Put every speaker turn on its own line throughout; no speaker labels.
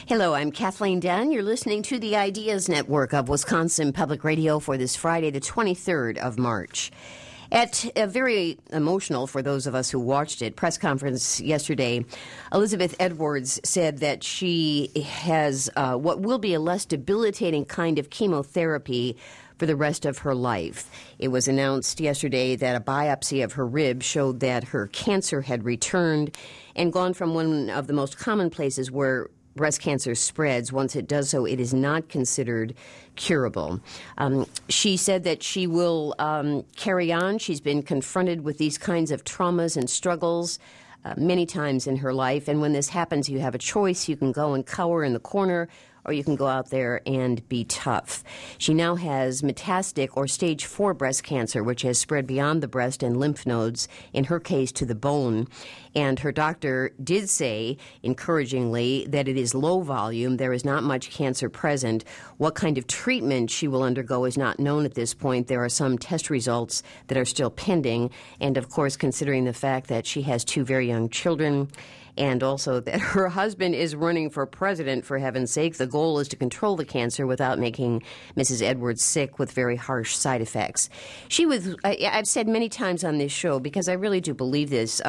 Hello, I'm Kathleen Dunn. You're listening to the Ideas Network of Wisconsin Public Radio for this Friday, the 23rd of March. At a very emotional, for those of us who watched it, press conference yesterday, Elizabeth Edwards said that she has what will be a less debilitating kind of chemotherapy for the rest of her life. It was announced yesterday that a biopsy of her rib showed that her cancer had returned and gone from one of the most common places where breast cancer spreads. Once it does so, it is not considered curable. She said that she will carry on. She's been confronted with these kinds of traumas and struggles many times in her life. And when this happens, you have a choice. You can go and cower in the corner, or you can go out there and be tough. She now has metastatic or stage 4 breast cancer, which has spread beyond the breast and lymph nodes, in her case to the bone. And her doctor did say, encouragingly, that it is low volume. There is not much cancer present. What kind of treatment she will undergo is not known at this point. There are some test results that are still pending. And, of course, considering the fact that she has 2 very young children, and also that her husband is running for president, for heaven's sake. The goal is to control the cancer without making Mrs. Edwards sick with very harsh side effects. She was, I've said many times on this show, because I really do believe this,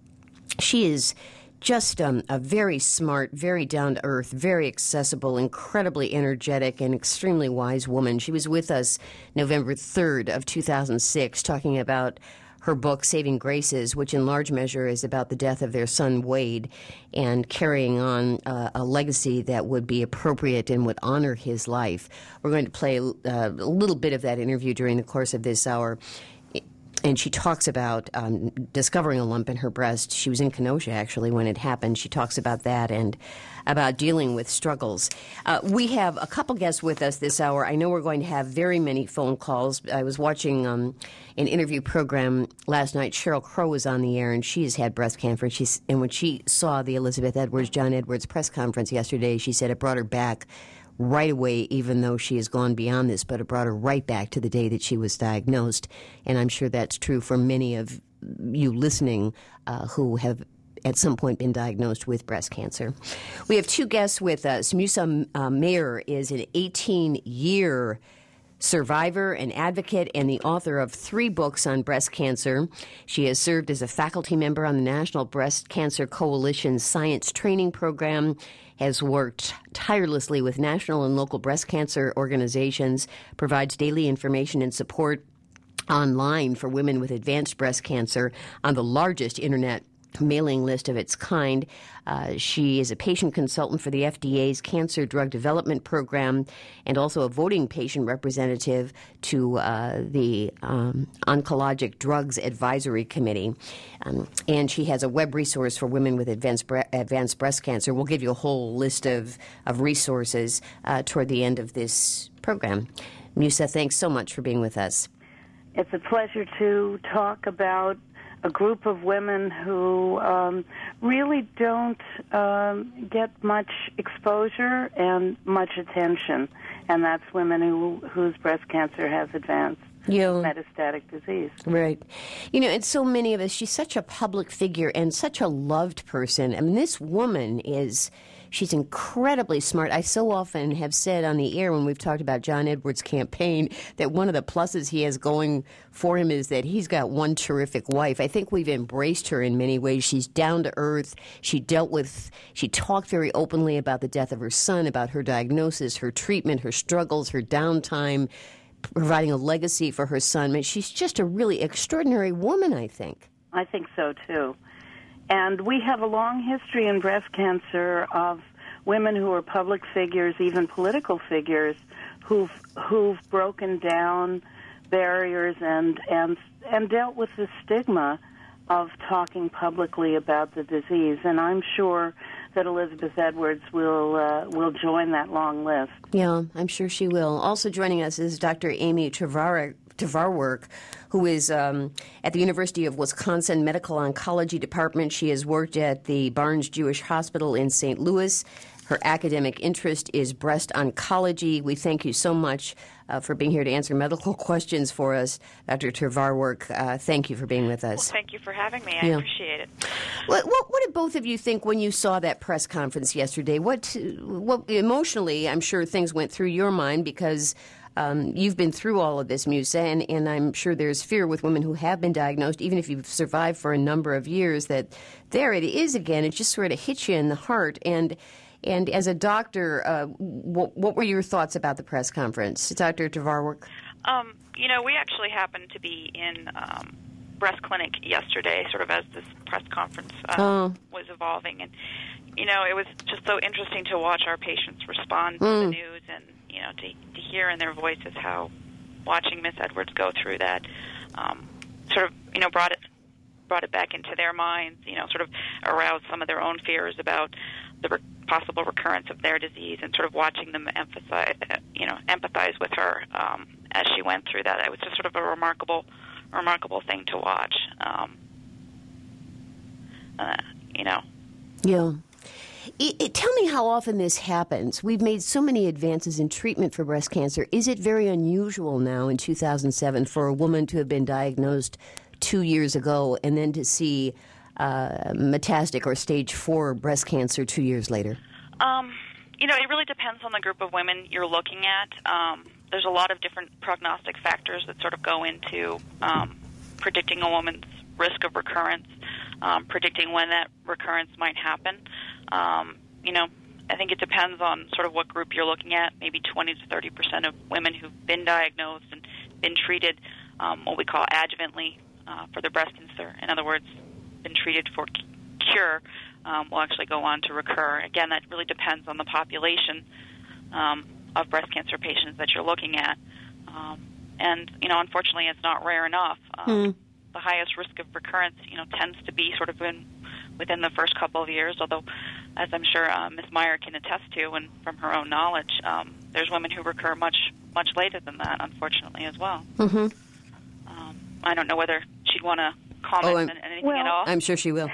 she is just a very smart, very down-to-earth, very accessible, incredibly energetic, and extremely wise woman. She was with us November 3rd of 2006 talking about her book, Saving Graces, which in large measure is about the death of their son, Wade, and carrying on a legacy that would be appropriate and would honor his life. We're going to play a little bit of that interview during the course of this hour. And she talks about discovering a lump in her breast. She was in Kenosha, actually, when it happened. She talks about that and about dealing with struggles. We have a couple guests with us this hour. I know we're going to have very many phone calls. I was watching an interview program last night. Sheryl Crow was on the air, and she has had breast cancer. And when she saw the Elizabeth Edwards, John Edwards press conference yesterday, she said it brought her back right away, even though she has gone beyond this, but it brought her right back to the day that she was diagnosed. And I'm sure that's true for many of you listening who have at some point been diagnosed with breast cancer. We have 2 guests with us. Musa Mayer is an 18-year survivor, an advocate, and the author of 3 books on breast cancer. She has served as a faculty member on the National Breast Cancer Coalition Science Training Program, has worked tirelessly with national and local breast cancer organizations, provides daily information and support online for women with advanced breast cancer on the largest internet mailing list of its kind. She is a patient consultant for the FDA's Cancer Drug Development Program and also a voting patient representative to the Oncologic Drugs Advisory Committee. And she has a web resource for women with advanced breast cancer. We'll give you a whole list of resources toward the end of this program. Musa, thanks so much for being with us.
It's a pleasure to talk about a group of women who really don't get much exposure and much attention, and that's women whose breast cancer has advanced metastatic disease.
Right. You know, and so many of us, she's such a public figure and such a loved person. I mean, this woman she's incredibly smart. I so often have said on the air when we've talked about John Edwards' campaign that one of the pluses he has going for him is that he's got one terrific wife. I think we've embraced her in many ways. She's down to earth. She talked very openly about the death of her son, about her diagnosis, her treatment, her struggles, her downtime, providing a legacy for her son. I mean, she's just a really extraordinary woman, I think.
I think so, too. And we have a long history in breast cancer of women who are public figures, even political figures, who've broken down barriers and dealt with the stigma of talking publicly about the disease. And I'm sure that Elizabeth Edwards will join that long list.
Yeah, I'm sure she will. Also joining us is Dr. Amy Tvarwerk, who is at the University of Wisconsin Medical Oncology Department. She has worked at the Barnes Jewish Hospital in St. Louis Her academic interest is breast oncology. We thank you so much for being here to answer medical questions for us, Dr. Tvarwerk. Thank you for being with us.
Well, thank you for having me. I appreciate it.
What did both of you think when you saw that press conference yesterday? What emotionally, I'm sure things went through your mind because you've been through all of this, Musa, and I'm sure there's fear with women who have been diagnosed, even if you've survived for a number of years, that there it is again. It just sort of hits you in the heart. And as a doctor, what were your thoughts about the press conference, Dr. Tvarwerk?
We actually happened to be in breast clinic yesterday, sort of as this press conference was evolving, and it was just so interesting to watch our patients respond to the news, and to hear in their voices how watching Miss Edwards go through that sort of brought it back into their minds, sort of aroused some of their own fears about the possible recurrence of their disease, and sort of watching them empathize with her as she went through that. It was just sort of a remarkable thing to watch.
Yeah. Tell me how often this happens. We've made so many advances in treatment for breast cancer. Is it very unusual now in 2007 for a woman to have been diagnosed 2 years ago and then to see metastatic or stage 4 breast cancer 2 years later?
It really depends on the group of women you're looking at. There's a lot of different prognostic factors that sort of go into predicting a woman's risk of recurrence, predicting when that recurrence might happen. I think it depends on sort of what group you're looking at. Maybe 20 to 30% of women who've been diagnosed and been treated what we call adjuvantly for their breast cancer. In other words, been treated for cure will actually go on to recur. Again, that really depends on the population of breast cancer patients that you're looking at. And unfortunately, it's not rare enough. The highest risk of recurrence, tends to be sort of within the first couple of years, although, as I'm sure Ms. Meyer can attest to, and from her own knowledge, there's women who recur much later than that, unfortunately, as well. Mm-hmm. I don't know whether she'd want to comment on anything at all.
I'm sure she will.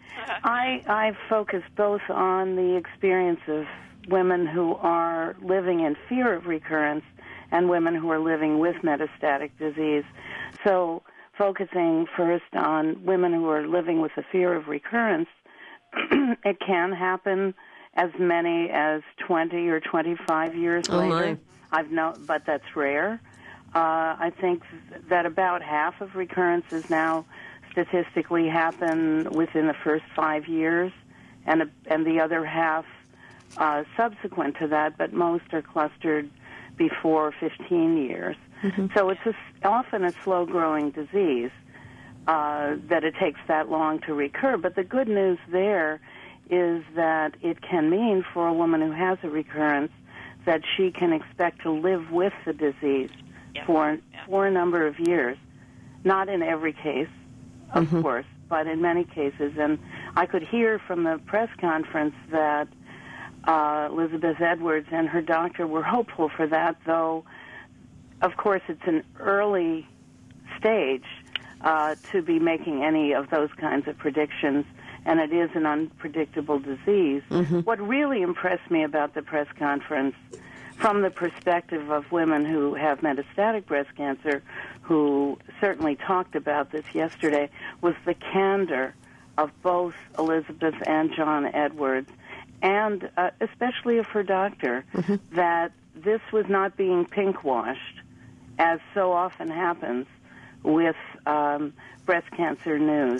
I focus both on the experience of women who are living in fear of recurrence and women who are living with metastatic disease. So focusing first on women who are living with the fear of recurrence, it can happen as many as 20 or 25 years later. But that's rare. I think that about half of recurrences now statistically happen within the first 5 years, and the other half subsequent to that, but most are clustered before 15 years. Mm-hmm. So it's often a slow-growing disease that it takes that long to recur. But the good news there is that it can mean for a woman who has a recurrence that she can expect to live with the disease for a number of years. Not in every case, of course, but in many cases. And I could hear from the press conference that Elizabeth Edwards and her doctor were hopeful for that, though, of course, it's an early stage to be making any of those kinds of predictions, and it is an unpredictable disease. Mm-hmm. What really impressed me about the press conference, from the perspective of women who have metastatic breast cancer, who certainly talked about this yesterday, was the candor of both Elizabeth and John Edwards, and especially of her doctor, that this was not being pink-washed, as so often happens with breast cancer news.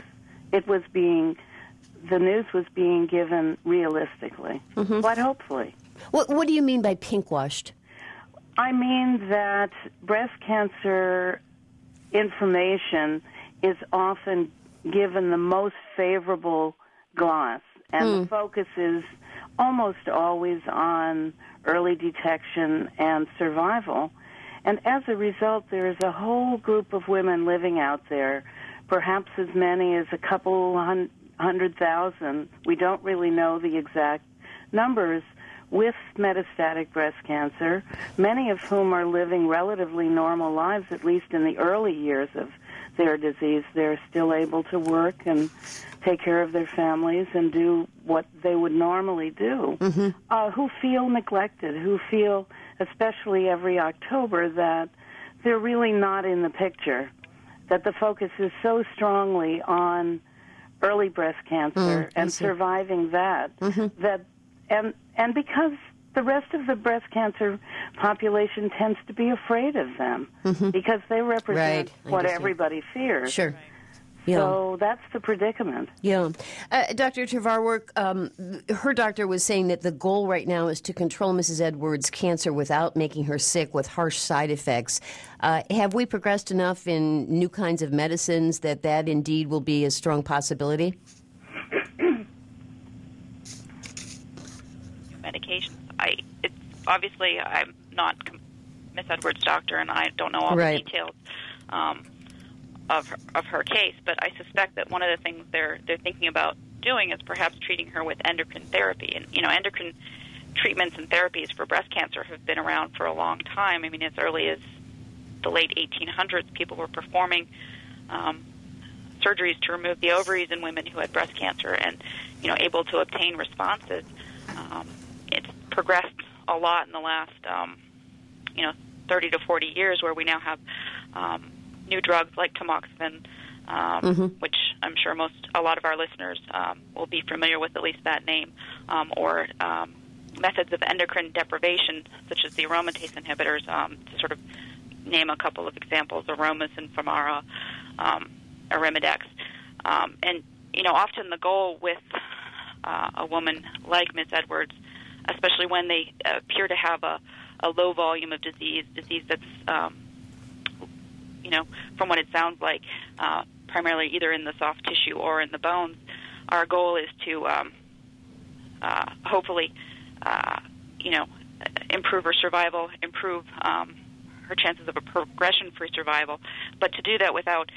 The news was being given realistically, but hopefully.
What do you mean by pink-washed?
I mean that breast cancer information is often given the most favorable gloss, and the focus is almost always on early detection and survival. And as a result, there is a whole group of women living out there, perhaps as many as a couple 100,000. We don't really know the exact numbers, with metastatic breast cancer, many of whom are living relatively normal lives, at least in the early years of their disease, they're still able to work and take care of their families and do what they would normally do, who feel neglected, who feel, especially every October, that they're really not in the picture, that the focus is so strongly on early breast cancer and surviving that, and because the rest of the breast cancer population tends to be afraid of them because they represent what everybody fears.
Sure. Yeah.
So that's the predicament.
Yeah. Dr. Tvarwark, her doctor was saying that the goal right now is to control Mrs. Edwards' cancer without making her sick with harsh side effects. Have we progressed enough in new kinds of medicines that indeed will be a strong possibility?
Medications. Obviously, I'm not Miss Edwards' doctor, and I don't know all the details of her case. But I suspect that one of the things they're thinking about doing is perhaps treating her with endocrine therapy. And endocrine treatments and therapies for breast cancer have been around for a long time. I mean, as early as the late 1800s, people were performing surgeries to remove the ovaries in women who had breast cancer, and able to obtain responses. It's progressed a lot in the last 30 to 40 years, where we now have new drugs like tamoxifen, which I'm sure a lot of our listeners will be familiar with, at least that name, or methods of endocrine deprivation, such as the aromatase inhibitors, to sort of name a couple of examples: Aromas and Femara, Arimidex. And often the goal with a woman like Miss Edwards, especially when they appear to have a low volume of disease that's, from what it sounds like, primarily either in the soft tissue or in the bones. Our goal is to hopefully, improve her survival, improve her chances of a progression-free survival, but to do that without,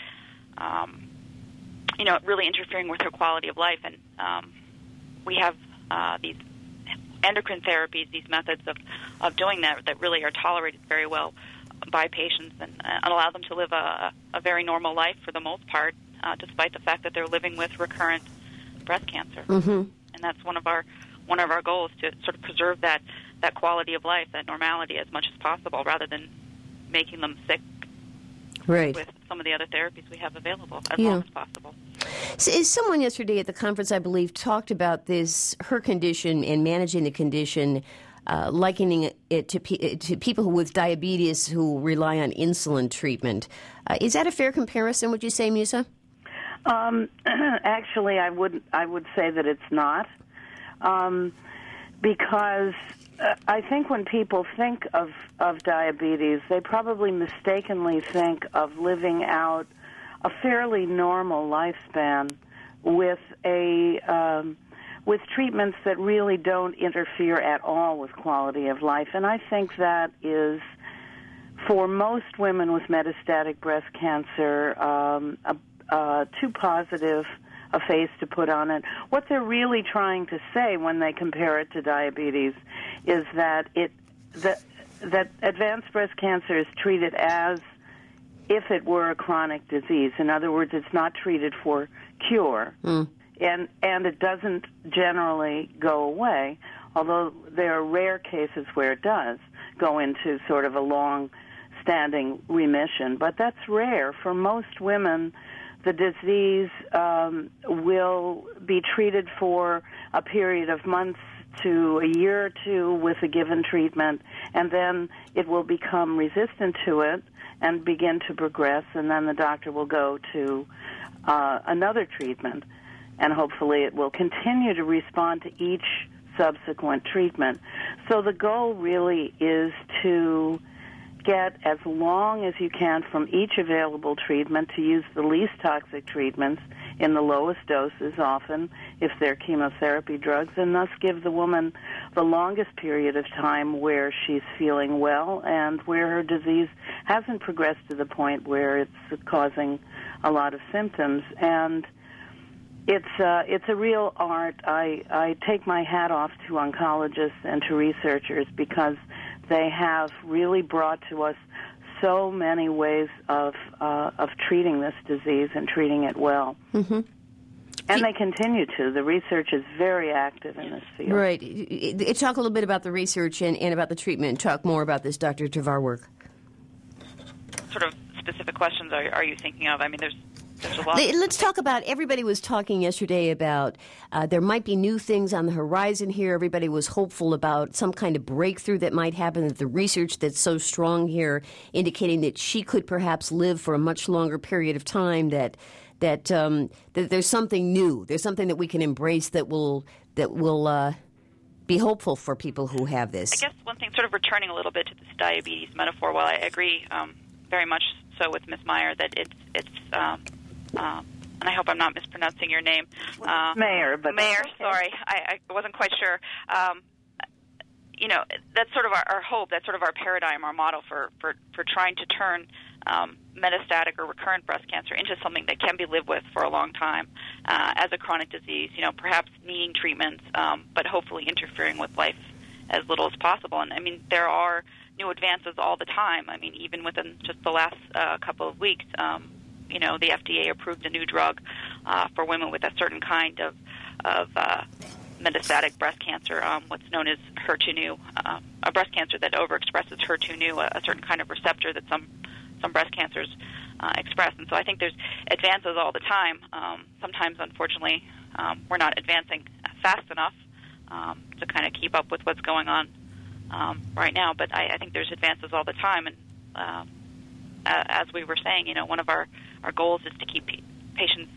really interfering with her quality of life. And we have these endocrine therapies, these methods of doing that really are tolerated very well by patients and allow them to live a very normal life for the most part, despite the fact that they're living with recurrent breast cancer. And that's one of our goals, to sort of preserve that quality of life, that normality, as much as possible, rather than making them sick with some of the other therapies we have available as long as possible.
So, someone yesterday at the conference, I believe, talked about her condition and managing the condition, likening it to people with diabetes who rely on insulin treatment. Is that a fair comparison, would you say, Musa?
Actually, I would say that it's not, because I think when people think of diabetes, they probably mistakenly think of living out a fairly normal lifespan with with treatments that really don't interfere at all with quality of life. And I think that is, for most women with metastatic breast cancer, too positive a face to put on it. What they're really trying to say when they compare it to diabetes is that that advanced breast cancer is treated as if it were a chronic disease. In other words, it's not treated for cure, and it doesn't generally go away, although there are rare cases where it does go into sort of a long-standing remission. But that's rare. For most women, the disease will be treated for a period of months to a year or two with a given treatment, and then it will become resistant to it and begin to progress, and then the doctor will go to another treatment, and hopefully it will continue to respond to each subsequent treatment. So the goal really is to get as long as you can from each available treatment, to use the least toxic treatments in the lowest doses, often if they're chemotherapy drugs, and thus give the woman the longest period of time where she's feeling well and where her disease hasn't progressed to the point where it's causing a lot of symptoms. And it's a real art. I take my hat off to oncologists and to researchers, because they have really brought to us so many ways of treating this disease and treating it well.
Mm-hmm.
And they continue to. The research is very active in this field.
Right. Talk a little bit about the research and about the treatment. Talk more about this Dr. Tovar work.
Sort of specific questions are you thinking of? I mean, there's a lot.
Let's talk about, everybody was talking yesterday about there might be new things on the horizon here. Everybody was hopeful about some kind of breakthrough that might happen, that the research that's so strong here indicating that she could perhaps live for a much longer period of time, that there's something new. There's something that we can embrace that will be hopeful for people who have this.
I guess one thing, sort of returning a little bit to this diabetes metaphor, while I agree very much so with Ms. Meyer that it's and I hope I'm not mispronouncing your name.
Mayer, but
Mayer.
okay.
Sorry, I wasn't quite sure. That's sort of our hope. That's sort of our paradigm, our model for trying to turn metastatic or recurrent breast cancer into something that can be lived with for a long time as a chronic disease. Perhaps needing treatments, but hopefully interfering with life as little as possible. And I mean, there are new advances all the time. I mean, even within just the last couple of weeks, the FDA approved a new drug for women with a certain kind of metastatic breast cancer, what's known as HER2/neu, a breast cancer that overexpresses HER2/neu, a certain kind of receptor that some breast cancers express. And so I think there's advances all the time. Sometimes, unfortunately, we're not advancing fast enough to kind of keep up with what's going on right now. But I think there's advances all the time. And as we were saying, one of our goals is to keep patients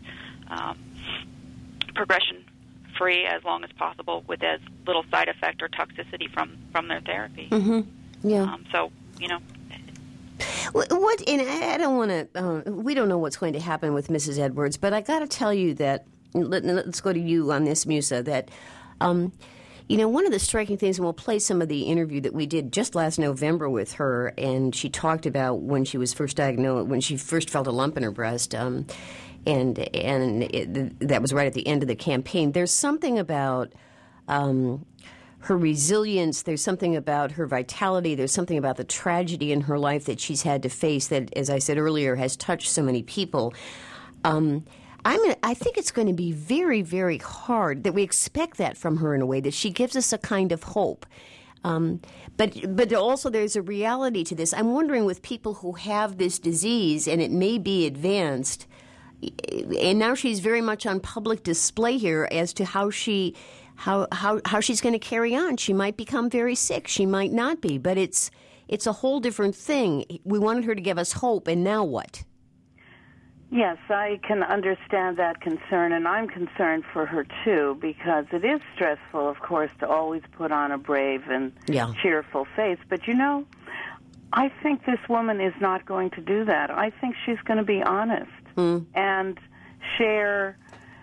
progression-free as long as possible with as little side effect or toxicity from their therapy.
Mm-hmm. Yeah. What? And I don't want to. We don't know what's going to happen with Mrs. Edwards, but I got to tell you that. Let's go to you on this, Musa. That. One of the striking things, and we'll play some of the interview that we did just last November with her, and she talked about when she was first diagnosed, when she first felt a lump in her breast, and that was right at the end of the campaign. There's something about her resilience. There's something about her vitality. There's something about the tragedy in her life that she's had to face that, as I said earlier, has touched so many people. I think it's going to be very, very hard that we expect that from her in a way, that she gives us a kind of hope. But also there's a reality to this. I'm wondering with people who have this disease and it may be advanced, and now she's very much on public display here as to how she's going to carry on. She might become very sick. She might not be. But it's a whole different thing. We wanted her to give us hope, and now what?
Yes, I can understand that concern, and I'm concerned for her, too, because it is stressful, of course, to always put on a brave and cheerful face. But, I think this woman is not going to do that. I think she's going to be honest and share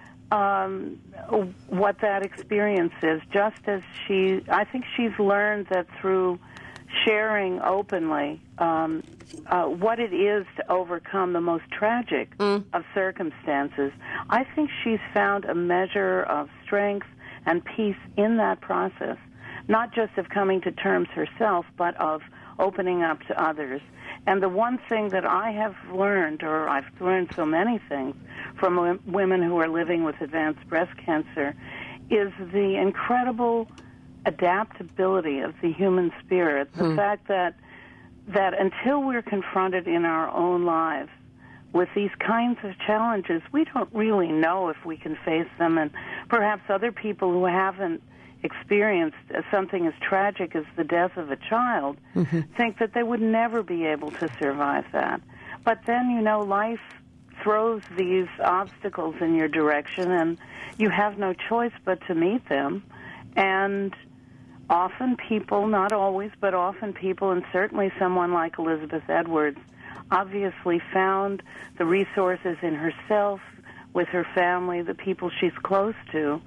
what that experience is, just as I think she's learned that through sharing openly what it is to overcome the most tragic of circumstances. I think she's found a measure of strength and peace in that process, not just of coming to terms herself, but of opening up to others. And the one thing that I have learned, or I've learned so many things from women who are living with advanced breast cancer, is the incredible adaptability of the human spirit, the fact that until we're confronted in our own lives with these kinds of challenges, we don't really know if we can face them, and perhaps other people who haven't experienced something as tragic as the death of a child think that they would never be able to survive that. But then, life throws these obstacles in your direction, and you have no choice but to meet them. And often people, not always, but often people, and certainly someone like Elizabeth Edwards, obviously found the resources in herself, with her family, the people she's close to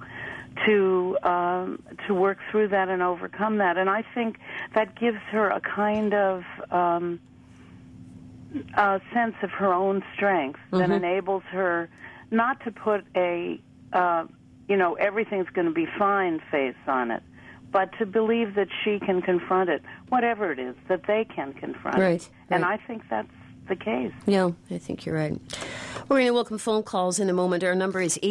work through that and overcome that. And I think that gives her a kind of a sense of her own strength that enables her not to put a, everything's going to be fine face on it, but to believe that she can confront it, whatever it is, that they can confront it. And I think that's the case.
Yeah, I think you're right. We're going to welcome phone calls in a moment. Our number is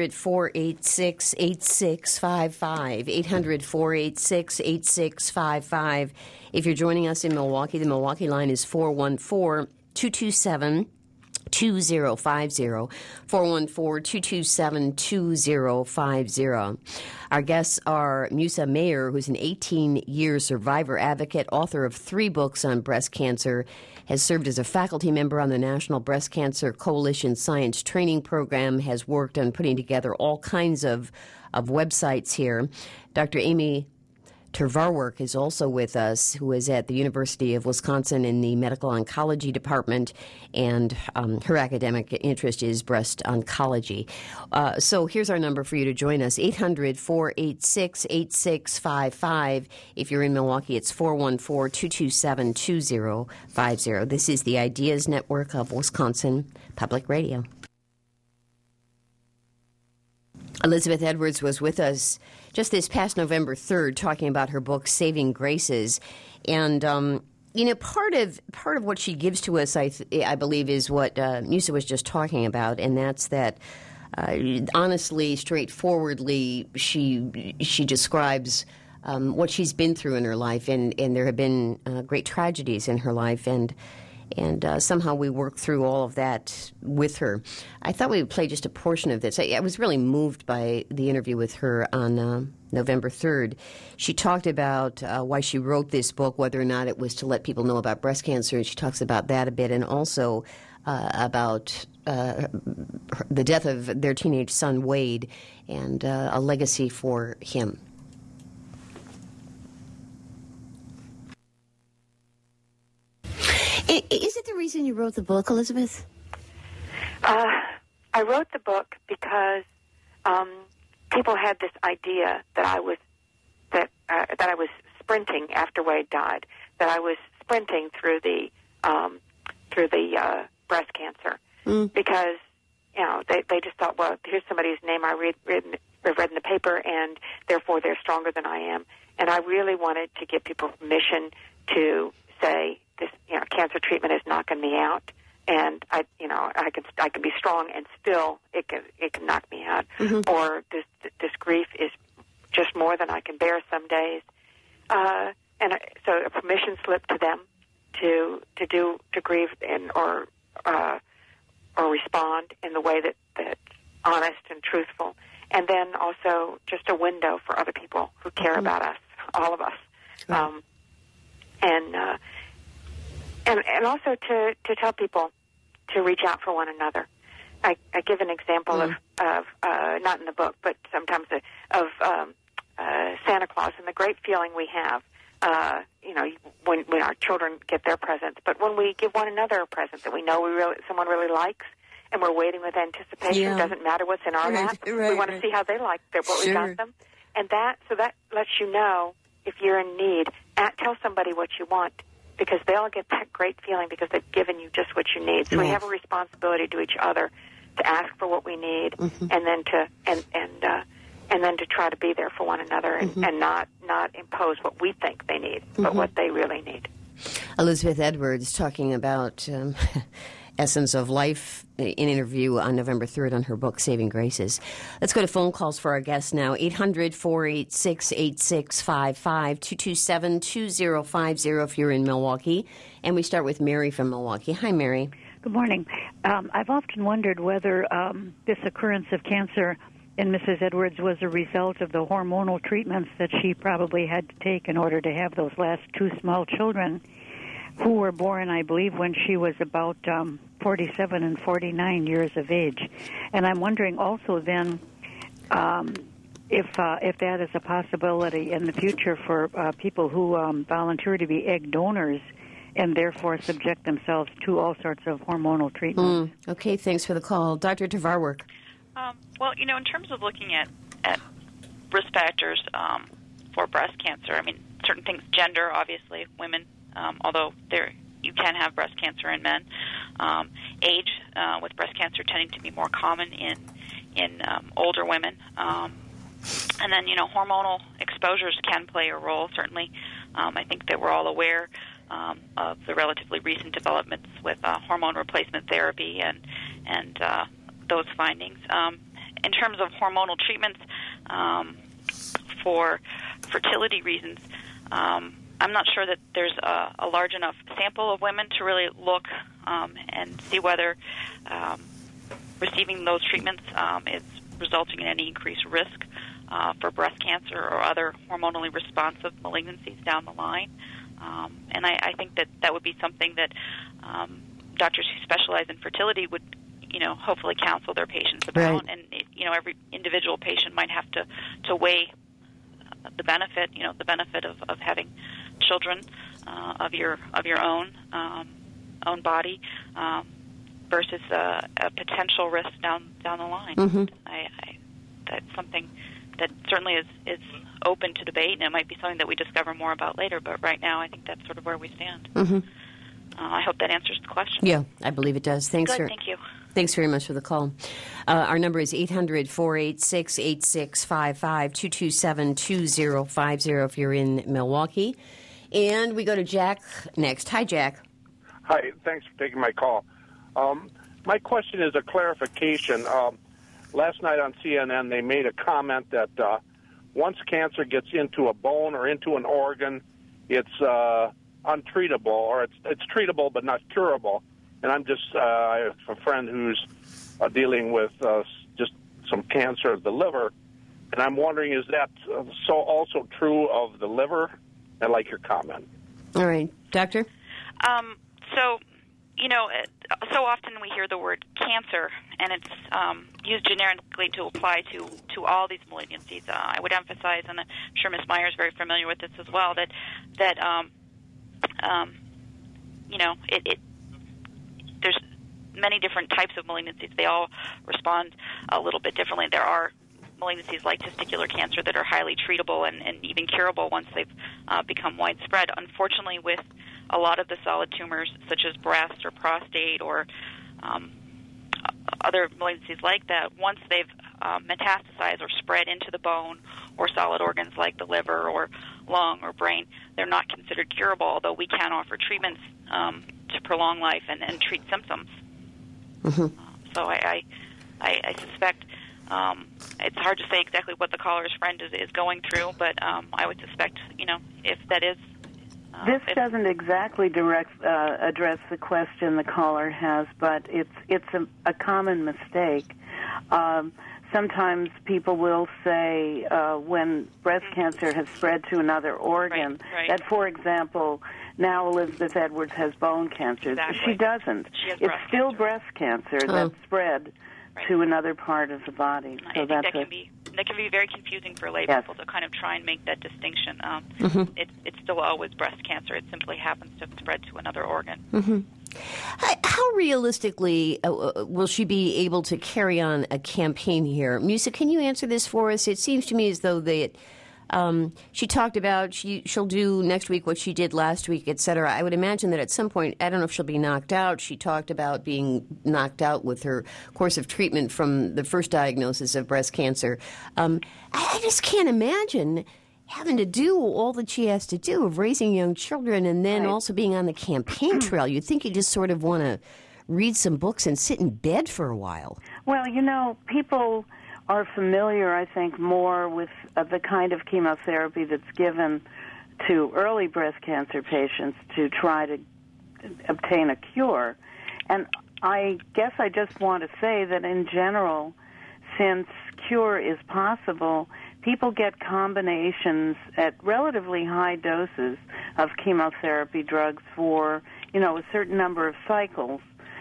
800-486-8655, 800-486-8655. If you're joining us in Milwaukee, the Milwaukee line is 414-227-2050, 414-227-2050. Our guests are Musa Mayer, who's an 18-year survivor advocate, author of 3 books on breast cancer, has served as a faculty member on the National Breast Cancer Coalition Science Training Program, has worked on putting together all kinds of websites here. Dr. Amy Tverwork is also with us, who is at the University of Wisconsin in the Medical Oncology Department, and her academic interest is breast oncology. So here's our number for you to join us, 800-486-8655. If you're in Milwaukee, it's 414-227-2050. This is the Ideas Network of Wisconsin Public Radio. Elizabeth Edwards was with us just this past November 3rd talking about her book, Saving Graces. And, part of what she gives to us, I believe, is what Musa was just talking about, and that's that honestly, straightforwardly, she describes what she's been through in her life, and there have been great tragedies in her life, and somehow we work through all of that with her. I thought we would play just a portion of this. I was really moved by the interview with her on November 3rd. She talked about why she wrote this book, whether or not it was to let people know about breast cancer, and she talks about that a bit, and also about the death of their teenage son, Wade, and a legacy for him. Is it the reason you wrote the book, Elizabeth?
I wrote the book because people had this idea that I was sprinting after Wade died, that I was sprinting through the breast cancer, because they just thought, well, here's somebody's name I read in the paper, and therefore they're stronger than I am. And I really wanted to give people permission to say, this, cancer treatment is knocking me out, and I can be strong, and still it can knock me out. Mm-hmm. Or this grief is just more than I can bear some days, so a permission slip to them to grieve or respond in the way that's honest and truthful, and then also just a window for other people who care about us, all of us, right. And also to tell people to reach out for one another. I give an example of not in the book, but sometimes of Santa Claus and the great feeling we have, when our children get their presents. But when we give one another a present that we know someone really likes, and we're waiting with anticipation, it doesn't matter what's in our lap. We want to see how they like what we got them, and that lets you know if you're in need. Tell somebody what you want, because they'll get that great feeling because they've given you just what you need. So we have a responsibility to each other to ask for what we need, and then to try to be there for one another, and not impose what we think they need, but what they really need.
Elizabeth Edwards talking about Essence of Life in an interview on November 3rd on her book, Saving Graces. Let's go to phone calls for our guests now. 800-486-8655, 227-2050 if you're in Milwaukee. And we start with Mary from Milwaukee. Hi, Mary.
Good morning. I've often wondered whether this occurrence of cancer in Mrs. Edwards was a result of the hormonal treatments that she probably had to take in order to have those last 2 small children, who were born, I believe, when she was about 47 and 49 years of age. And I'm wondering also then if that is a possibility in the future for people who volunteer to be egg donors and therefore subject themselves to all sorts of hormonal treatments.
Okay, thanks for the call. Dr. Tverwork.
Well, in terms of looking at risk factors for breast cancer, I mean, certain things, gender, obviously, women, although you can have breast cancer in men. Age, with breast cancer tending to be more common in older women. And then, hormonal exposures can play a role, certainly. I think that we're all aware of the relatively recent developments with hormone replacement therapy and those findings. In terms of hormonal treatments for fertility reasons, I'm not sure that there's a large enough sample of women to really look and see whether receiving those treatments is resulting in any increased risk for breast cancer or other hormonally responsive malignancies down the line. And I think that would be something that doctors who specialize in fertility would, hopefully counsel their patients about. Right. And, every individual patient might have to weigh the benefit, the benefit of having children of your own body versus a potential risk down the line.
Mm-hmm.
That's something that certainly is open to debate, and it might be something that we discover more about later. But right now, I think that's sort of where we stand.
Mm-hmm.
I hope that answers the question.
Yeah, I believe it does. Thanks.
Good, thank you.
Thanks very much for the call. Our number is 800-486-8655, 227-2050 if you're in Milwaukee. And we go to Jack next. Hi, Jack.
Hi, thanks for taking my call. My question is a clarification. Last night on CNN, they made a comment that once cancer gets into a bone or into an organ, it's untreatable, or it's treatable but not curable. And I have a friend who's dealing with just some cancer of the liver, and I'm wondering, is that so also true of the liver? I'd like your comment.
All right. Doctor?
So often we hear the word cancer, and it's used generically to apply to all these malignancies. I would emphasize, and I'm sure Ms. Meyer is very familiar with this as well, that there's many different types of malignancies. They all respond a little bit differently. There are malignancies like testicular cancer that are highly treatable and even curable once they've become widespread. Unfortunately, with a lot of the solid tumors, such as breast or prostate or other malignancies like that, once they've metastasized or spread into the bone or solid organs like the liver or lung or brain, they're not considered curable, although we can offer treatments to prolong life and treat symptoms.
Mm-hmm.
So I suspect it's hard to say exactly what the caller's friend is going through, but I would suspect, if that is...
This doesn't exactly address the question the caller has, but it's a common mistake. Sometimes people will say when breast cancer has spread to another organ that, for example, now Elizabeth Edwards has bone cancer.
Exactly.
She doesn't. It's still breast cancer that spread to another part of the body.
So I think that can be very confusing for lay people to kind of try and make that distinction. It's still always breast cancer. It simply happens to have spread to another organ.
Mm-hmm. How realistically will she be able to carry on a campaign here? Musa, can you answer this for us? It seems to me as though she talked about she'll do next week what she did last week, et cetera. I would imagine that at some point, I don't know if she'll be knocked out. She talked about being knocked out with her course of treatment from the first diagnosis of breast cancer. I just can't imagine having to do all that she has to do of raising young children and then also being on the campaign trail. You'd think you just sort of want to read some books and sit in bed for a while.
Well, people are familiar, I think, more with the kind of chemotherapy that's given to early breast cancer patients to try to obtain a cure. And I guess I just want to say that in general, since cure is possible, people get combinations at relatively high doses of chemotherapy drugs for, a certain number of cycles.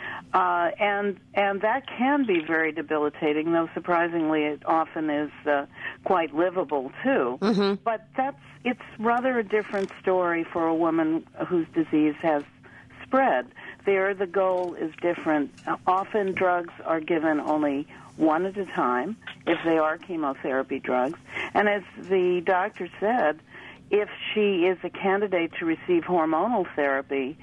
And that can be very debilitating, though surprisingly it often is quite livable, too.
Mm-hmm.
But it's rather a different story for a woman whose disease has spread. There, the goal is different. Often drugs are given only one at a time, if they are chemotherapy drugs. And as the doctor said, if she is a candidate to receive hormonal therapy,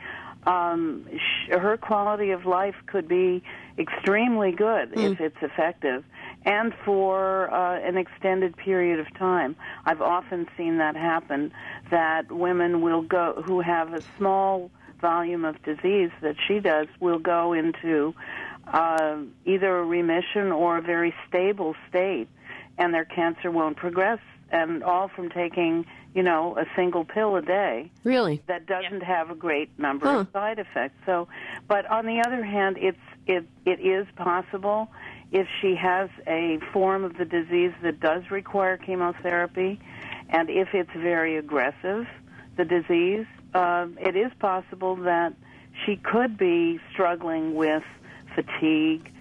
her quality of life could be extremely good if it's effective. and for an extended period of time. I've often seen that happen, that women will go, who have a small volume of disease that she does, will go into either a remission or a very stable state, and their cancer won't progress, and all from taking, a single pill a day.
Really?
That doesn't have a great number of side effects. So, but on the other hand, it is possible if she has a form of the disease that does require chemotherapy, and if it's very aggressive, the disease, it is possible that she could be struggling with fatigue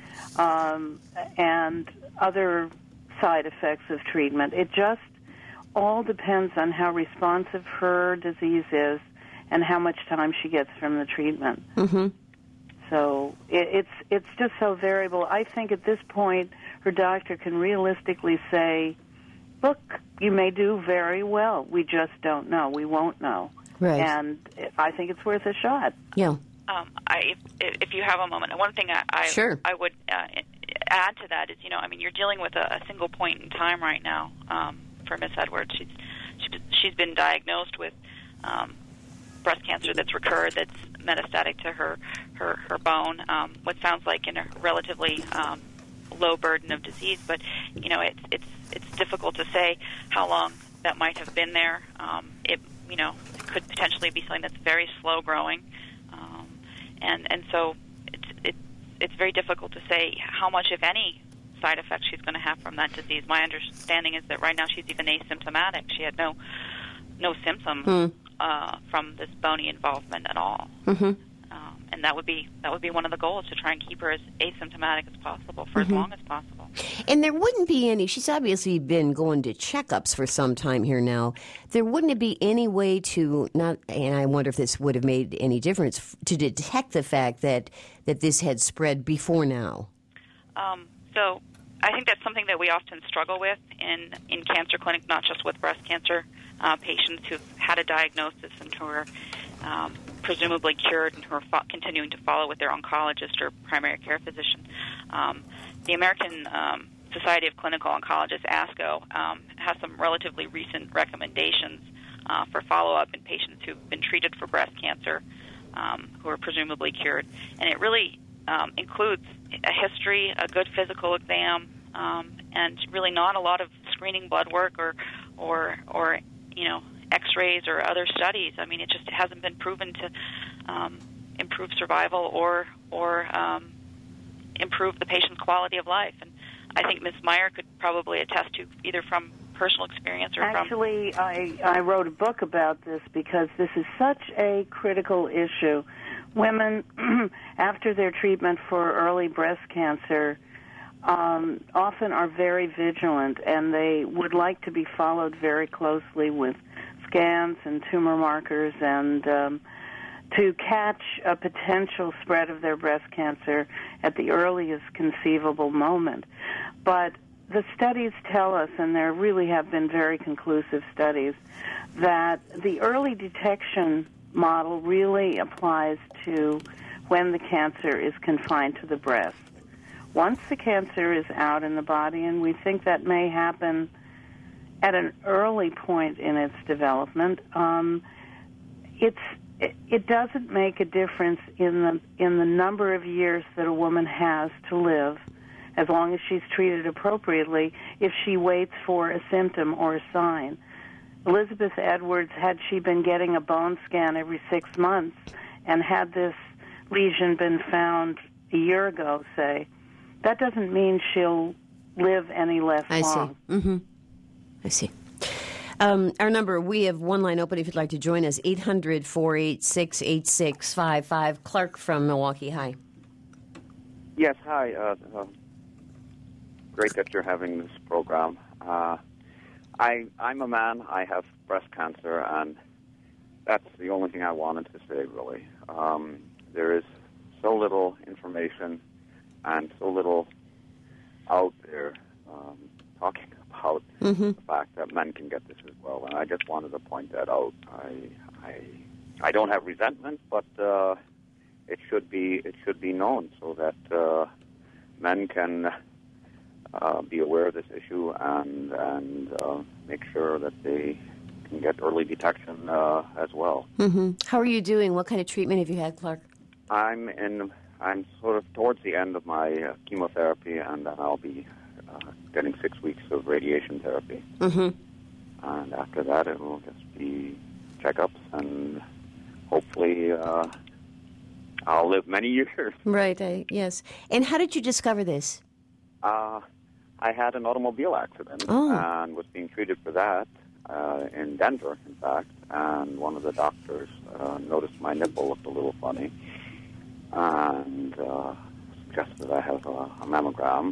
and other side effects of treatment. It just all depends on how responsive her disease is and how much time she gets from the treatment.
Mm-hmm.
So it's just so variable. I think at this point her doctor can realistically say, look, you may do very well. We just don't know. We won't know.
Right.
And I think it's worth a shot.
Yeah.
If you have a moment, one thing
Sure.
I would add to that is, you're dealing with a single point in time right now for Miss Edwards. She's been diagnosed with breast cancer that's recurred, that's metastatic to her bone. What sounds like in a relatively low burden of disease, but it's difficult to say how long that might have been there. It could potentially be something that's very slow growing, and so it's very difficult to say how much, if any, side effects she's going to have from that disease. My understanding is that right now she's even asymptomatic. She had no symptoms from this bony involvement at all.
Mm-hmm.
And that would be one of the goals, to try and keep her as asymptomatic as possible for as long as possible.
And there wouldn't be any, she's obviously been going to checkups for some time here now. There wouldn't be any way to not, and I wonder if this would have made any difference, to detect the fact that this had spread before now.
So I think that's something that we often struggle with in cancer clinic, not just with breast cancer patients who've had a diagnosis and who are presumably cured and who are continuing to follow with their oncologist or primary care physician. The American Society of Clinical Oncologists, ASCO, has some relatively recent recommendations for follow-up in patients who've been treated for breast cancer who are presumably cured. And it really includes a history, a good physical exam, and really not a lot of screening blood work or X-rays or other studies. I mean, it just hasn't been proven to improve survival or improve the patient's quality of life. And I think Ms. Meyer could probably attest to, either from personal experience or
Actually, I wrote a book about this because this is such a critical issue. Women, after their treatment for early breast cancer, often are very vigilant, and they would like to be followed very closely with scans and tumor markers, and to catch a potential spread of their breast cancer at the earliest conceivable moment. But the studies tell us, and there really have been very conclusive studies, that the early detection model really applies to when the cancer is confined to the breast. Once the cancer is out in the body, and we think that may happen at an early point in its development, it doesn't make a difference in the number of years that a woman has to live, as long as she's treated appropriately, if she waits for a symptom or a sign. Elizabeth Edwards, had she been getting a bone scan every 6 months and had this lesion been found a year ago, say, that doesn't mean she'll live any less long.
I see. Mm-hmm. I see. Our number, we have one line open if you'd like to join us, 800-486-8655. Clark from Milwaukee. Hi.
Yes, hi. Great that you're having this program. I'm a man. I have breast cancer, and that's the only thing I wanted to say, really. There is so little information and so little out there talking about the fact that men can get this as well, and I just wanted to point that out. I don't have resentment, but it should be known so that men can be aware of this issue and make sure that they can get early detection as well.
Mm-hmm. How are you doing? What kind of treatment have you had, Clark?
I'm sort of towards the end of my chemotherapy, and then I'll be getting 6 weeks of radiation therapy.
Mm-hmm.
And after that, it will just be checkups, and hopefully I'll live many years.
Right, yes. And how did you discover this?
I had an automobile accident and was being treated for that in Denver, in fact, and one of the doctors noticed my nipple looked a little funny and suggested I have a mammogram.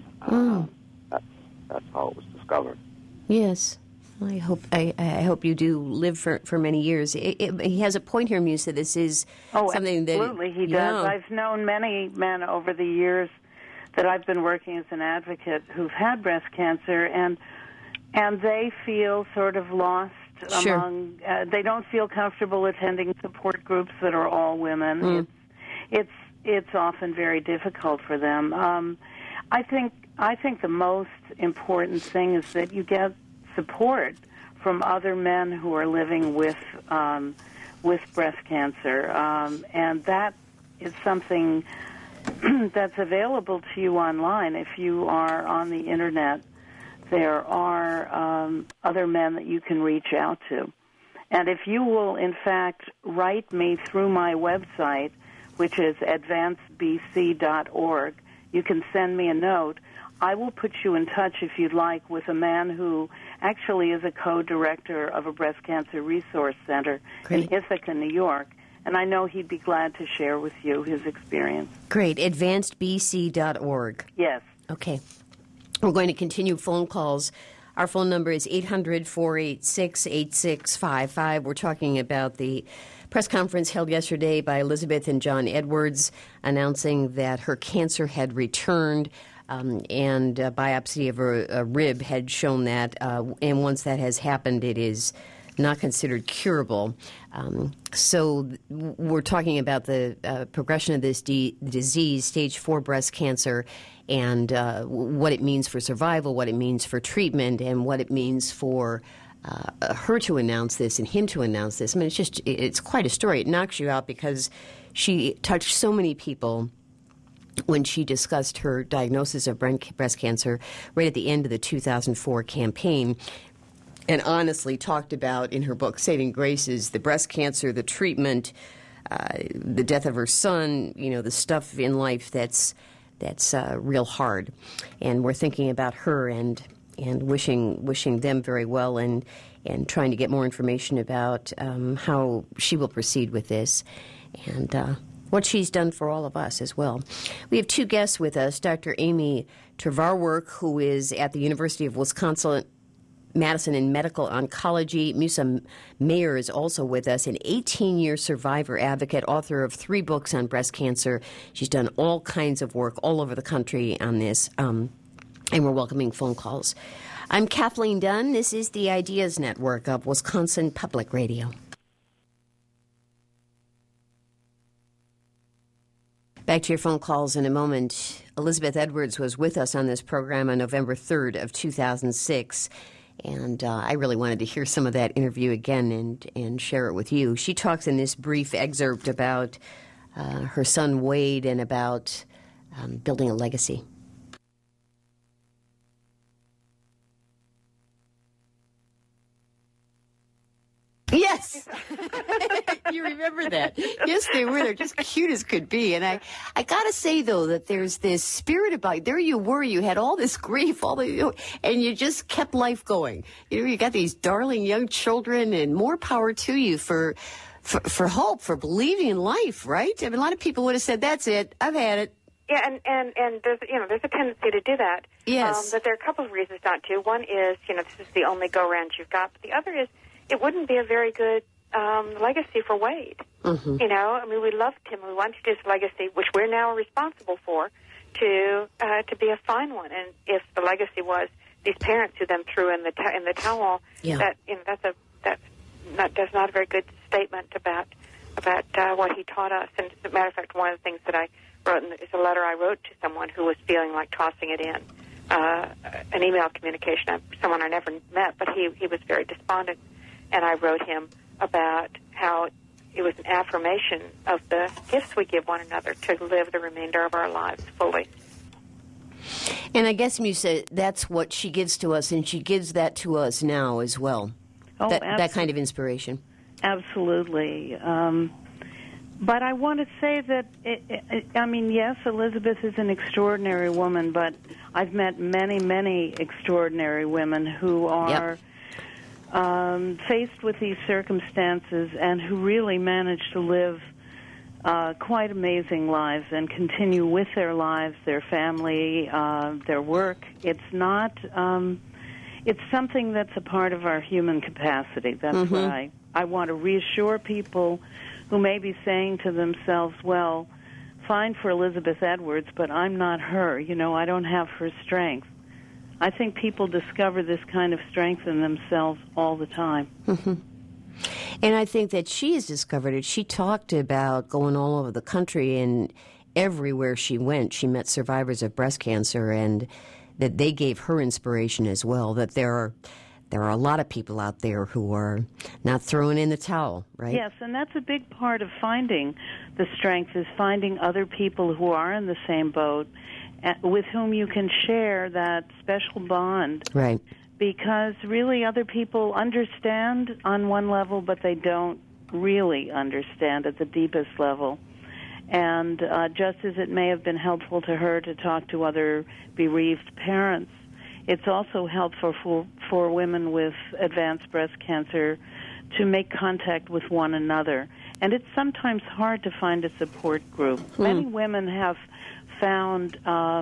That's how it was discovered.
Yes. I hope you do live for many years. He has a point here, Musa. This is something that...
Absolutely, he does. I've known many men over the years that I've been working as an advocate who've had breast cancer, and they feel sort of lost among... they don't feel comfortable attending support groups that are all women. It's often very difficult for them. I think the most important thing is that you get support from other men who are living with breast cancer, and that is something that's available to you online. If you are on the internet, there are other men that you can reach out to. And if you will, in fact, write me through my website, which is advancedbc.org, you can send me a note. I will put you in touch, if you'd like, with a man who actually is a co-director of a breast cancer resource center in Ithaca, New York. And I know he'd be glad to share with you his experience. Great.
AdvancedBC.org.
Yes.
Okay. We're going to continue phone calls. Our phone number is 800-486-8655. We're talking about the press conference held yesterday by Elizabeth and John Edwards announcing that her cancer had returned. And a biopsy of a rib had shown that. And once that has happened, it is not considered curable. So we're talking about the progression of this disease, stage 4 breast cancer, and what it means for survival, what it means for treatment, and what it means for her to announce this and him to announce this. I mean, it's quite a story. It knocks you out because she touched so many people when she discussed her diagnosis of breast cancer right at the end of the 2004 campaign, and honestly talked about in her book, Saving Graces, the breast cancer, the treatment, the death of her son, the stuff in life that's real hard. And we're thinking about her and wishing them very well and trying to get more information about how she will proceed with this and what she's done for all of us as well. We have two guests with us, Dr. Amy Trevarwerk, who is at the University of Wisconsin-Madison in medical oncology. Musa Mayer is also with us, an 18-year survivor advocate, author of 3 books on breast cancer. She's done all kinds of work all over the country on this, and we're welcoming phone calls. I'm Kathleen Dunn. This is the Ideas Network of Wisconsin Public Radio. Back to your phone calls in a moment. Elizabeth Edwards was with us on this program on November 3rd of 2006, and I really wanted to hear some of that interview again and share it with you. She talks in this brief excerpt about her son Wade and about building a legacy. Yes. You remember that. Yes, they were. They're just cute as could be. And I got to say, though, that there's this spirit about, there you were, you had all this grief, and you just kept life going. You got these darling young children, and more power to you for hope, for believing in life, right? I mean, a lot of people would have said, that's it, I've had it.
Yeah, and there's a tendency to do that.
Yes.
But there are a couple of reasons not to. One is, this is the only go-round you've got. But the other is, it wouldn't be a very good legacy for Wade.
Mm-hmm.
We loved him. We wanted his legacy, which we're now responsible for, to be a fine one. And if the legacy was these parents who then threw in the towel, that's not a very good statement about what he taught us. And as a matter of fact, one of the things that I wrote is a letter I wrote to someone who was feeling like tossing it in an email communication, someone I never met, but he was very despondent. And I wrote him about how it was an affirmation of the gifts we give one another to live the remainder of our lives fully.
And I guess you said that's what she gives to us, and she gives that to us now as well.
Oh,
that kind of inspiration.
Absolutely. But I want to say that, yes, Elizabeth is an extraordinary woman, but I've met many, many extraordinary women who are faced with these circumstances and who really manage to live quite amazing lives and continue with their lives, their family, their work. It's not, it's something that's a part of our human capacity. That's what I want to reassure people who may be saying to themselves, well, fine for Elizabeth Edwards, but I'm not her. I don't have her strength. I think people discover this kind of strength in themselves all the time.
And I think that she has discovered it. She talked about going all over the country, and everywhere she went, she met survivors of breast cancer, and that they gave her inspiration as well, that there are a lot of people out there who are not throwing in the towel, right?
Yes, and that's a big part of finding the strength, is finding other people who are in the same boat with whom you can share that special bond.
Right.
Because really other people understand on one level, but they don't really understand at the deepest level. And just as it may have been helpful to her to talk to other bereaved parents, it's also helpful for women with advanced breast cancer to make contact with one another. And it's sometimes hard to find a support group. Many women have found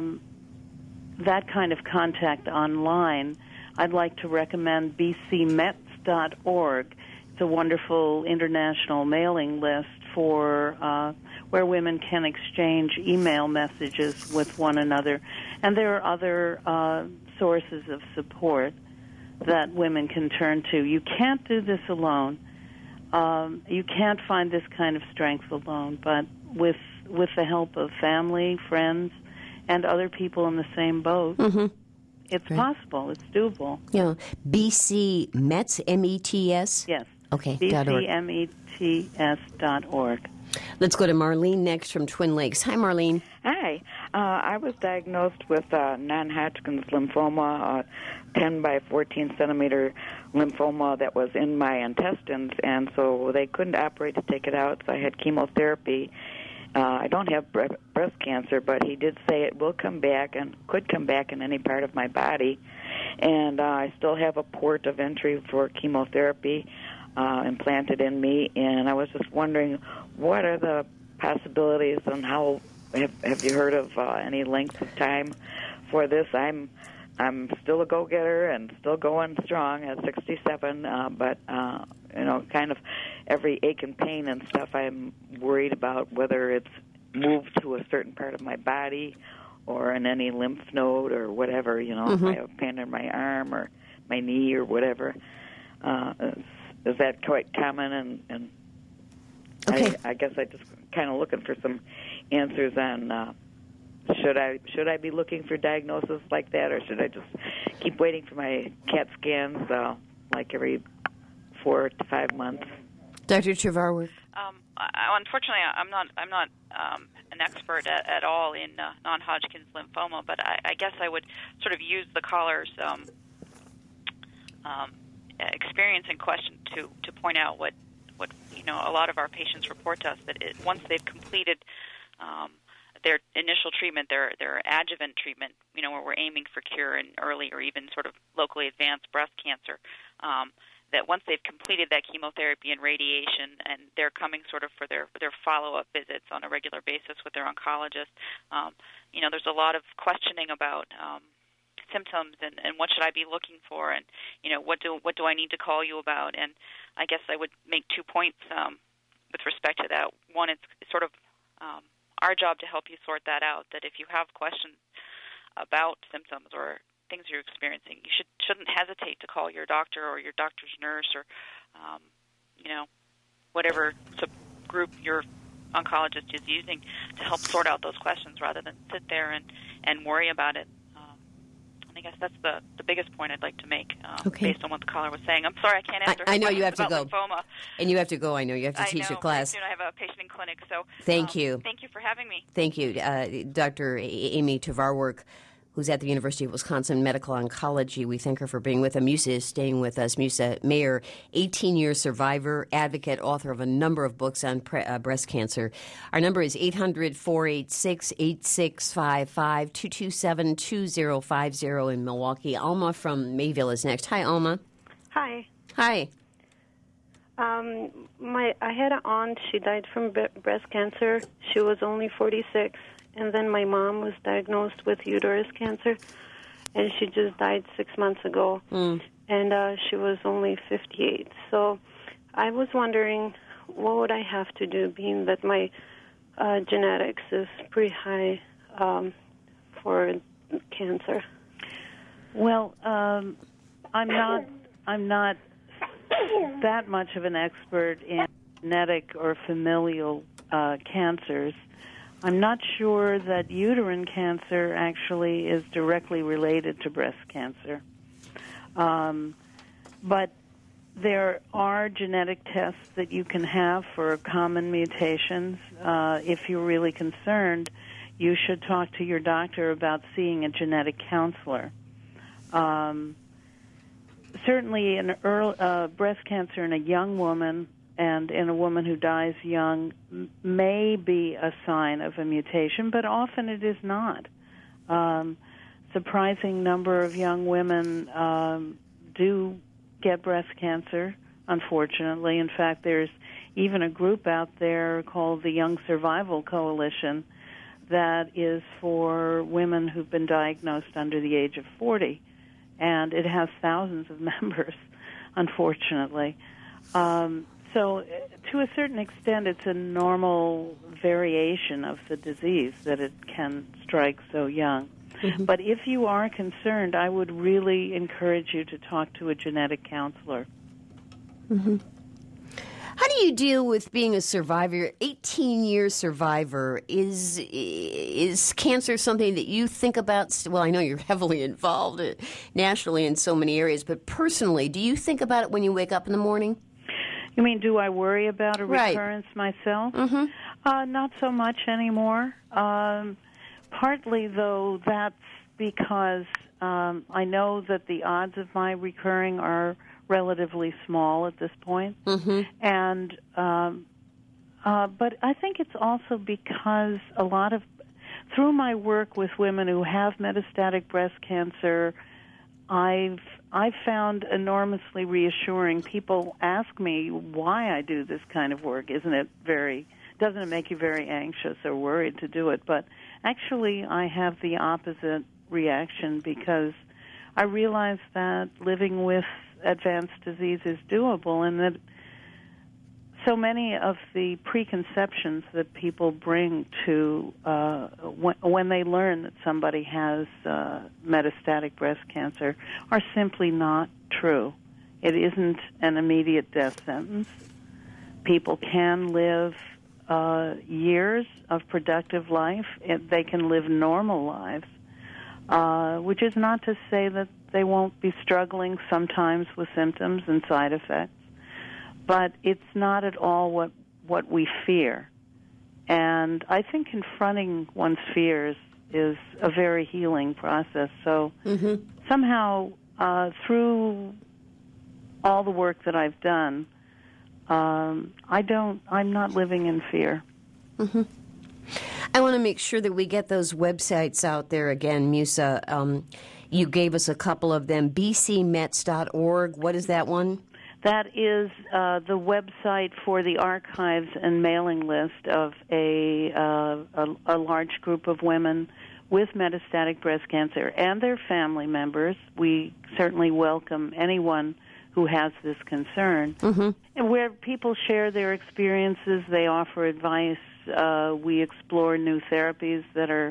that kind of contact online. I'd like to recommend bcmets.org. It's a wonderful international mailing list for where women can exchange email messages with one another. And there are other sources of support that women can turn to. You can't do this alone. You can't find this kind of strength alone, but with the help of family, friends, and other people in the same boat, it's possible. It's doable.
Yeah. BC Mets, M-E-T-S?
Yes.
Okay.
BCMETS.org.
Let's go to Marlene next from Twin Lakes. Hi, Marlene.
Hi. I was diagnosed with non-Hodgkin's lymphoma, 10 by 14 centimeter lymphoma that was in my intestines, and so they couldn't operate to take it out, so I had chemotherapy. I don't have breast cancer, but he did say it will come back and could come back in any part of my body, and I still have a port of entry for chemotherapy implanted in me, and I was just wondering, what are the possibilities and how have you heard of any length of time for this? I'm still a go-getter and still going strong at 67, but kind of every ache and pain and stuff, I'm worried about whether it's moved to a certain part of my body or in any lymph node or whatever, if I have pain in my arm or my knee or whatever. Is that quite common? And
Okay.
I guess I just kind of looking for some answers on should I be looking for diagnosis like that, or should I just keep waiting for my CAT scans like every 4 to 5 months?
Dr. Trevarworth.
Unfortunately, I'm not an expert at all in non-Hodgkin's lymphoma, but I guess I would sort of use the caller's experience and question to point out what a lot of our patients report to us, that once they've completed their initial treatment, their adjuvant treatment, where we're aiming for cure in early or even sort of locally advanced breast cancer, that once they've completed that chemotherapy and radiation, and they're coming sort of for their follow-up visits on a regular basis with their oncologist, there's a lot of questioning about symptoms and what should I be looking for, and what do I need to call you about. And I guess I would make 2 points with respect to that. One, it's sort of our job to help you sort that out, that if you have questions about symptoms or things you're experiencing, you shouldn't hesitate to call your doctor or your doctor's nurse or whatever group your oncologist is using to help sort out those questions, rather than sit there and worry about it. guess that's the biggest point I'd like to make
Okay.
based on what the caller was saying. I'm sorry I can't answer
I know
questions
you have to
about
go.
lymphoma.
And you have to go. I know you have to teach a class.
Very soon I have a patient in clinic. So
Thank you.
Thank you for having me.
Thank you. Dr. Amy Tavarwork, who's at the University of Wisconsin Medical Oncology. We thank her for being with us. Musa is staying with us. Musa Mayer, 18-year survivor, advocate, author of a number of books on breast cancer. Our number is 800-486-8655, 227-2050 in Milwaukee. Alma from Mayville is next. Hi, Alma.
Hi.
Hi.
I had an aunt. She died from breast cancer. She was only 46. And then my mom was diagnosed with uterus cancer, and she just died 6 months ago. And she was only 58. So I was wondering, what would I have to do, being that my genetics is pretty high for cancer?
Well, I'm not that much of an expert in genetic or familial cancers. I'm not sure that uterine cancer actually is directly related to breast cancer. But there are genetic tests that you can have for common mutations. If you're really concerned, you should talk to your doctor about seeing a genetic counselor. Certainly, breast cancer in a young woman and in a woman who dies young may be a sign of a mutation, but often it is not. Surprising number of young women do get breast cancer, unfortunately. In fact, there's even a group out there called the Young Survival Coalition that is for women who've been diagnosed under the age of 40, and it has thousands of members, unfortunately. So to a certain extent, it's a normal variation of the disease that it can strike so young. Mm-hmm. But if you are concerned, I would really encourage you to talk to a genetic counselor.
Mm-hmm. How do you deal with being a survivor, 18-year survivor? Is cancer something that you think about? Well, I know you're heavily involved nationally in so many areas, but personally, do you think about it when you wake up in the morning?
You mean, do I worry about a recurrence myself?
Mm-hmm.
Not so much anymore. Partly, though, that's because I know that the odds of my recurring are relatively small at this point.
Mm-hmm.
And but I think it's also because through my work with women who have metastatic breast cancer, I've found enormously reassuring. People ask me why I do this kind of work. Doesn't it make you very anxious or worried to do it? But actually, I have the opposite reaction because I realize that living with advanced disease is doable, and that so many of the preconceptions that people bring to when they learn that somebody has metastatic breast cancer are simply not true. It isn't an immediate death sentence. People can live years of productive life. They can live normal lives, which is not to say that they won't be struggling sometimes with symptoms and side effects. But it's not at all what we fear. And I think confronting one's fears is a very healing process. So somehow, through all the work that I've done, I'm not living in fear.
Mm-hmm. I want to make sure that we get those websites out there again, Musa. You gave us a couple of them, bcmets.org. What is that one?
That is the website for the archives and mailing list of a large group of women with metastatic breast cancer and their family members. We certainly welcome anyone who has this concern.
Mm-hmm.
And where people share their experiences, they offer advice. We explore new therapies that are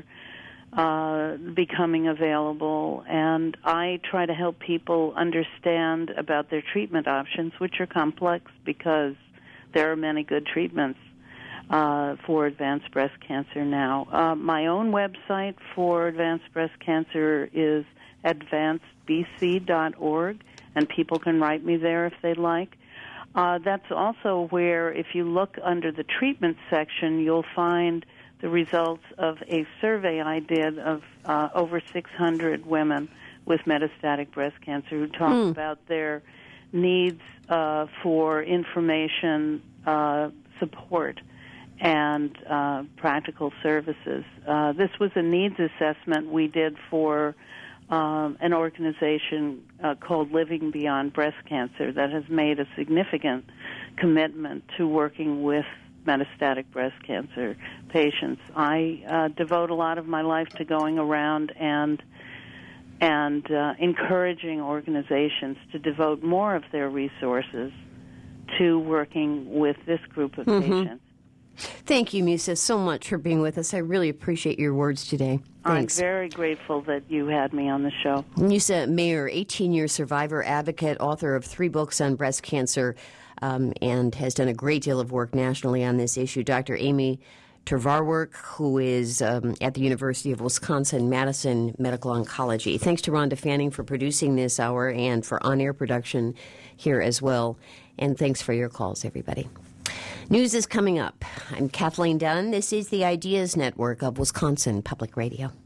becoming available, and I try to help people understand about their treatment options, which are complex because there are many good treatments for advanced breast cancer now. My own website for advanced breast cancer is
advancedbc.org, and people can write me there if they'd like. That's also where, if you look under the treatment section, you'll find the results of a survey I did of over 600 women with metastatic breast cancer who talk about their needs for information, support, and practical services. This was a needs assessment we did for an organization called Living Beyond Breast Cancer that has made a significant commitment to working with metastatic breast cancer patients. I devote a lot of my life to going around and encouraging organizations to devote more of their resources to working with this group of patients.
Thank you, Musa, so much for being with us. I really appreciate your words today. Thanks.
I'm very grateful that you had me on the show.
Musa Mayer, 18-year survivor advocate, author of 3 books on breast cancer, and has done a great deal of work nationally on this issue. Dr. Amy Tervarwerk, who is at the University of Wisconsin-Madison Medical Oncology. Thanks to Rhonda Fanning for producing this hour and for on-air production here as well. And thanks for your calls, everybody. News is coming up. I'm Kathleen Dunn. This is the Ideas Network of Wisconsin Public Radio.